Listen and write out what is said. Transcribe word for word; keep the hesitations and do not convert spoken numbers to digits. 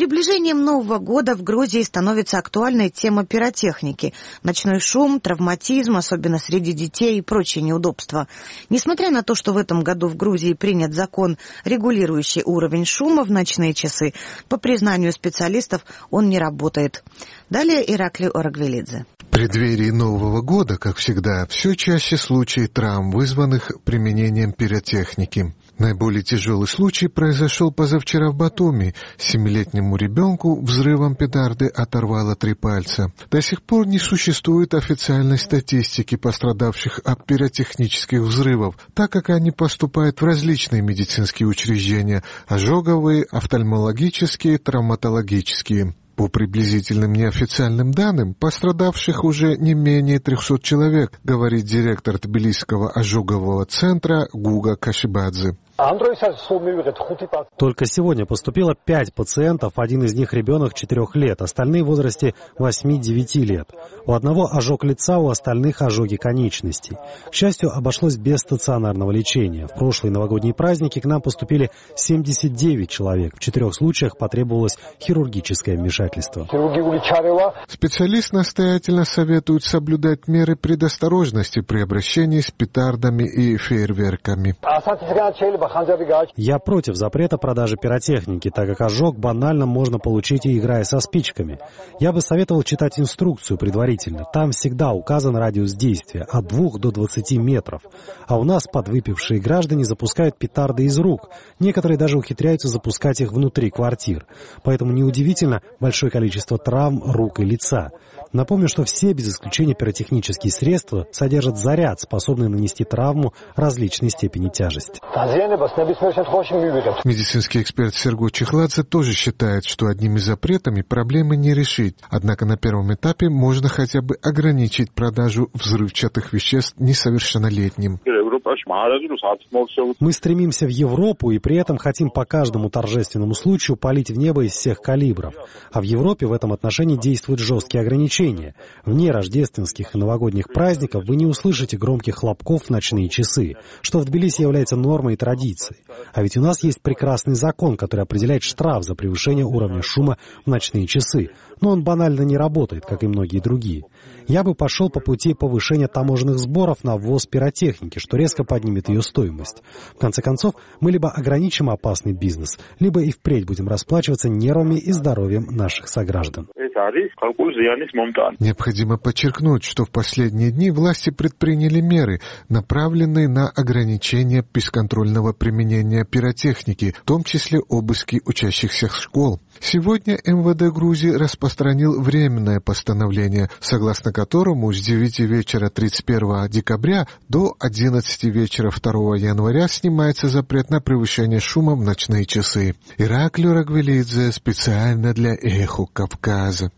приближением Нового года в Грузии становится актуальной тема пиротехники. Ночной шум, травматизм, особенно среди детей и прочие неудобства. Несмотря на то, что в этом году в Грузии принят закон, регулирующий уровень шума в ночные часы, по признанию специалистов он не работает. Далее Ираклий Орагвелидзе. В преддверии Нового года, как всегда, все чаще случаи травм, вызванных применением пиротехники. Наиболее тяжелый случай произошел позавчера в Батуми. Семилетнему ребенку взрывом петарды оторвало три пальца. До сих пор не существует официальной статистики пострадавших от пиротехнических взрывов, так как они поступают в различные медицинские учреждения – ожоговые, офтальмологические, травматологические. По приблизительным неофициальным данным, пострадавших уже не менее трехсот человек, говорит директор Тбилисского ожогового центра Гуга Кашибадзе. Только сегодня поступило пять пациентов, один из них ребенок четырех лет, остальные в возрасте восьми-девяти лет. У одного ожог лица, у остальных ожоги конечностей. К счастью, обошлось без стационарного лечения. В прошлые новогодние праздники к нам поступили семьдесят девять человек. В четырех случаях потребовалось хирургическое вмешательство. Специалист настоятельно советует соблюдать меры предосторожности при обращении с петардами и фейерверками. Я против запрета продажи пиротехники, так как ожог банально можно получить и играя со спичками. Я бы советовал читать инструкцию предварительно. Там всегда указан радиус действия от двух до двадцати метров. А у нас подвыпившие граждане запускают петарды из рук. Некоторые даже ухитряются запускать их внутри квартир. Поэтому неудивительно большое количество травм рук и лица. Напомню, что все, без исключения пиротехнические средства, содержат заряд, способный нанести травму различной степени тяжести. Медицинский эксперт Серго Чехладзе тоже считает, что одними запретами проблемы не решить. Однако на первом этапе можно хотя бы ограничить продажу взрывчатых веществ несовершеннолетним. Мы стремимся в Европу и при этом хотим по каждому торжественному случаю палить в небо из всех калибров. А в Европе в этом отношении действуют жесткие ограничения. Вне рождественских и новогодних праздников вы не услышите громких хлопков в ночные часы, что в Тбилиси является нормой и традицией. А ведь у нас есть прекрасный закон, который определяет штраф за превышение уровня шума в ночные часы. Но он банально не работает, как и многие другие. Я бы пошел по пути повышения таможенных сборов на ввоз пиротехники, что резко поднимет ее стоимость. В конце концов, мы либо ограничим опасный бизнес, либо и впредь будем расплачиваться нервами и здоровьем наших сограждан. Необходимо подчеркнуть, что в последние дни власти предприняли меры, направленные на ограничение бесконтрольного применения пиротехники, в том числе обыски учащихся школ. Сегодня эм вэ дэ Грузии распространил временное постановление, согласно которому с девяти вечера тридцать первого декабря до одиннадцати вечера второго января снимается запрет на превышение шума в ночные часы. Ираклий Орагвелидзе специально для Эхо Кавказа.